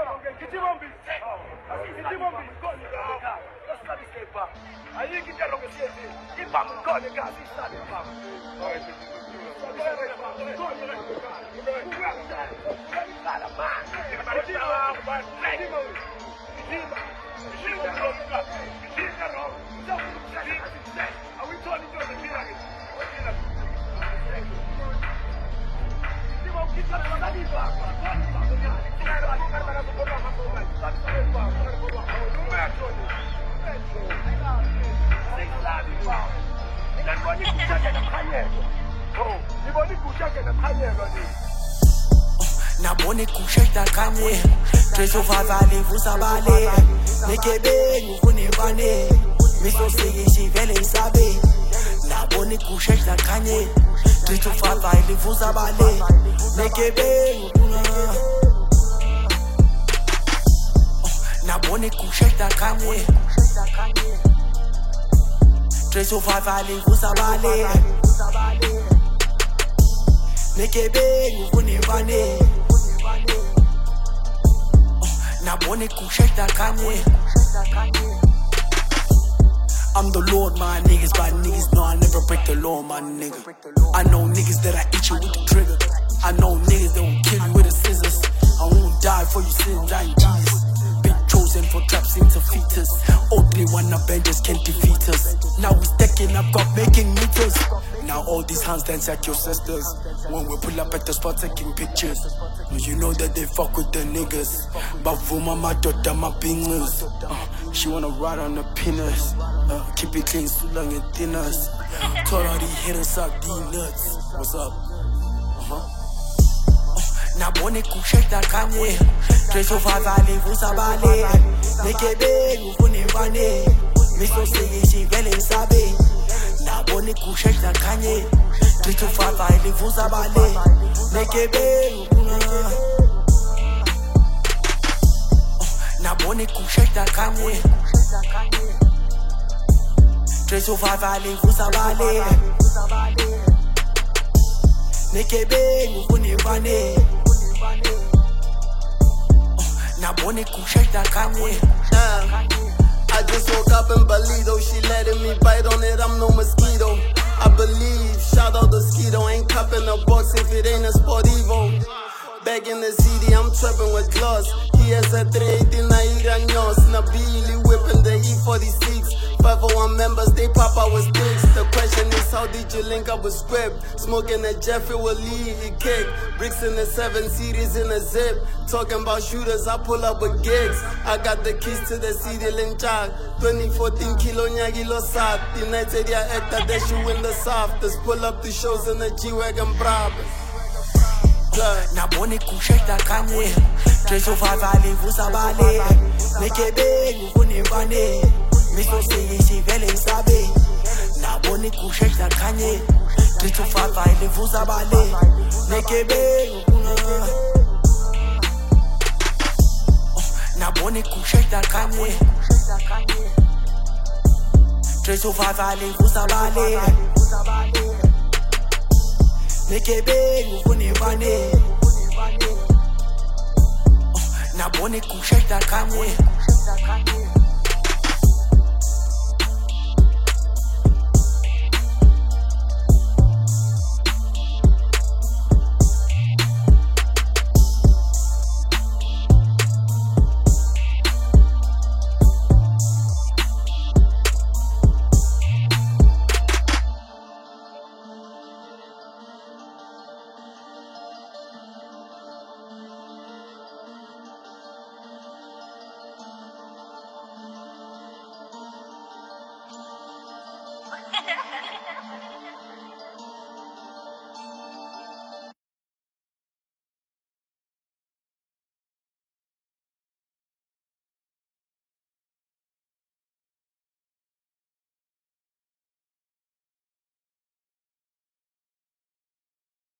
Nabone kushekta kanye Treso vavale vusabale Nekebe ngufune vane Miso seye shivele isabe Nabone kushekta kanye Treso vavale vusabale Nekebe ngufune Nabone kushekta kanye Treso vavale vusabale Nekebe ngufune vane Nabone kushekta kanye I'm the Lord, my niggas, but niggas know I never break the law, my nigga. I know niggas that I eat you with the trigger. I know niggas that will kill you with the scissors. I won't die for you sins, I ain't Jesus. Been chosen for traps into fetus. Only one Avengers can defeat us. Now we stacking up, got making meters. Now all these hands dance at your sisters. When we pull up at the spot taking pictures. You know that they fuck with the niggas. But for mama daughter my bingers. She wanna ride on the penis. Keep it clean, so long and thinners. Told all these hitters suck these nuts. What's up? Nabone kushekta kanye Treso vavale vusabale Nekebe ngufune vane Miso seye shivele isabe Nabone kushekta kanye Treso vavale vusabale Nekebe ngufune Nabone kushekta kanye Treso vavale vusabale Nekebe ngufune vane Nabone kushekta kanye I just woke up in Balido, she letting me bite on it, I'm no mosquito. I believe, shout out the Skeeto, ain't cupping a box if it ain't a Sportivo. Back in the CD, I'm trapping with gloss. He has a 389 años. Nabili whipping the E46. 501 members, they pop out with sticks. The question is, how did you link up with Script? Smoking a Jeffrey will leave you kick. Bricks in the 7 series in a zip. Talking about shooters, I pull up with gigs. I got the keys to the CD Linchak. 2014 kilo nyagi lo sat. United ya ekta dash you in the soft. Just pull up the shows in the G-Wagon Brabus. Nabone kushekta kanye Treso vavale vusabale Nekebe ngufune vane Miso seye shivele isabe Nabone kushekta kanye Treso vavale vusabale Nekebe ngufune Nabone kushekta kanye Treso vavale vusabale Nekebe ngufune vane Nabone kushekta kanye